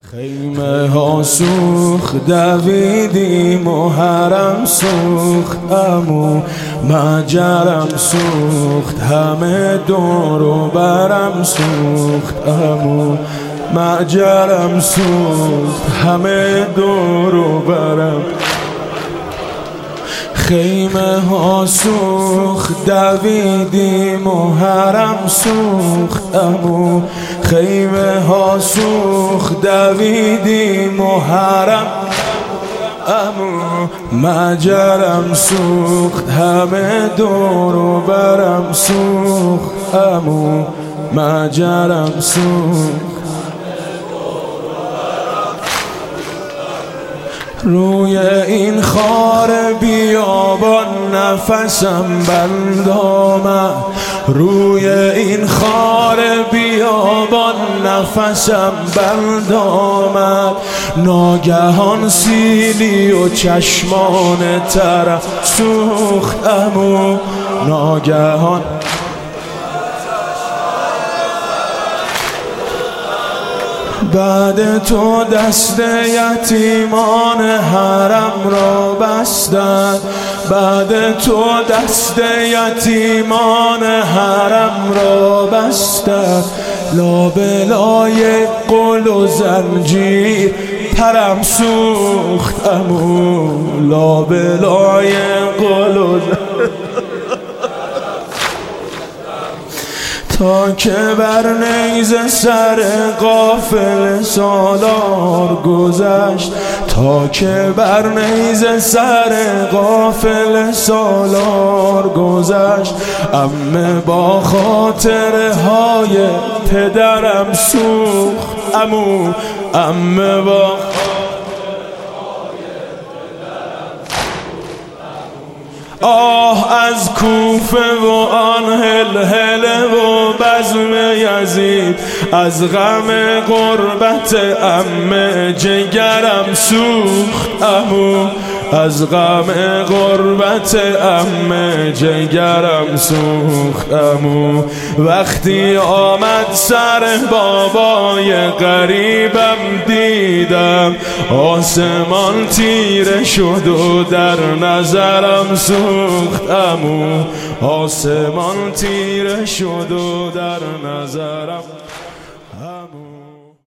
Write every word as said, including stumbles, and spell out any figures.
خیمه ها سوخت دویدیم و حرم سوخت امو مجرم سوخت همه دور و برم سوخت امو مجرم سوخت همه دور و برم. خیمه ها سوخت دویدیم و حرم سوخت امو خیمه ها سوخت دویدیم و حرم امو مجرم سوخت همه دور و برم سوخت امو مجرم سوخت. روی این خار بیابان نفسم بند آمد روی این خار بیابان نفسم بند آمد. ناگهان سیلی و چشمان طرف سوخت امو ناگهان بعد تو دست یتیمان حرم را بستند بعد تو دست یتیمان حرم را بستند. لابلای قل و زنجیر پرم سوخت امو لابلای قل و زنجیر تا که بر نیزه سر غافل سالار گذشت تا که بر نیزه سر غافل سالار گذشت. عمه با خاطره های پدرم سوخت امو عمه با آه از کوفه و آن هلهله و بزم یزید از غم غربت عمه جگرم سوخت امو از غم غربت عمه جگرم سوخت امو. وقتی آمد سر بابای غریبم دیدم آسمان تیره شد و در نظرم سوخت امو آسمان تیره شد و در نظرم